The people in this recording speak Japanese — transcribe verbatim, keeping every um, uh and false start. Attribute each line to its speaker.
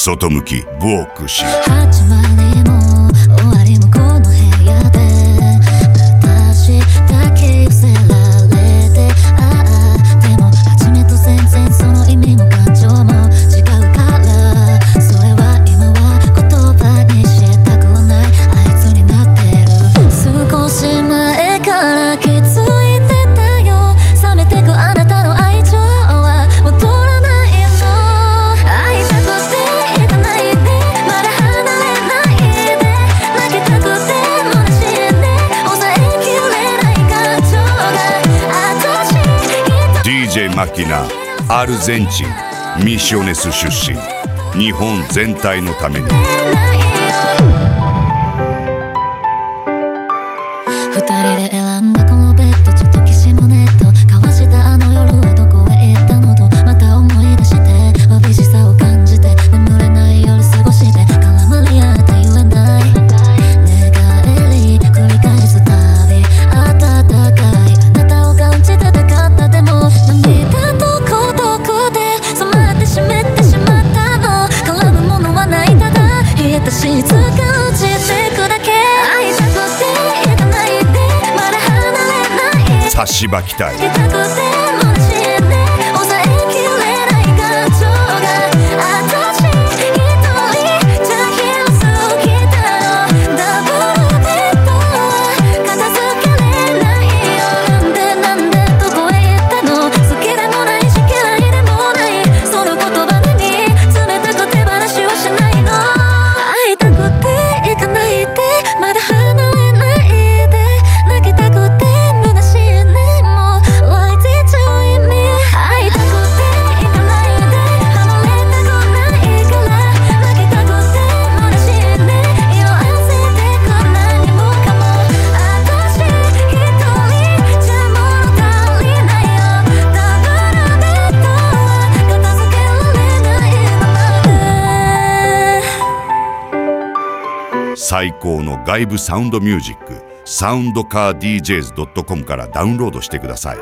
Speaker 1: 外向きボークシ
Speaker 2: 始まりも終わりもこの部屋で私だけ寄せられて、ああでも初めと全然その意味も感情も違うから、それは今は言葉にしたくはないあいつになってる。少し前から気づいてたよ、冷めてくあなたの愛情は戻らないの。会いたくて行かないで、まだ離れないで、泣きたくてもなしで抑えきれない感情が私一人。
Speaker 1: ディージェー マキナ、アルゼンチンミシオネス出身、日本全体のために。
Speaker 2: 二人で選んだこのベッド、ちょっときしむネット交わしたあの夜はどこへ行ったのとまた思い出して、わびしさを感じて眠れない夜過ごして、絡まり合って言えない寝返り繰り返すたび温かいあなたを感じてたかった。でも涙と孤独で染まって湿ってしまったの。絡むものはない、ただ冷えたシーツが落ちてくだけ。会いたくて行かないで、まだ離れない。
Speaker 1: 差しばきたい。
Speaker 2: 泣きたくてもなしで抑えきれない感情が私一人じゃ広すぎたの。ダブルベッドは片付けれないよ。なんでなんでどこへ行ったの。好きでもないし嫌いでもない、その言葉に冷たく手放しはしないの。会いたくて行かないで、まだ離れないで、泣きたくて虚しいね。もう Why did you leave me。 会いたくて行かないで、離れたくないから、泣きたくて虚しいね。色あせてく何もかも私一人じゃ物足りないよ。ダブルベッドは片付けられないままで。
Speaker 1: 最高の外部サウンドミュージック、サウンドカー ディージェーズドットコム からダウンロードしてください。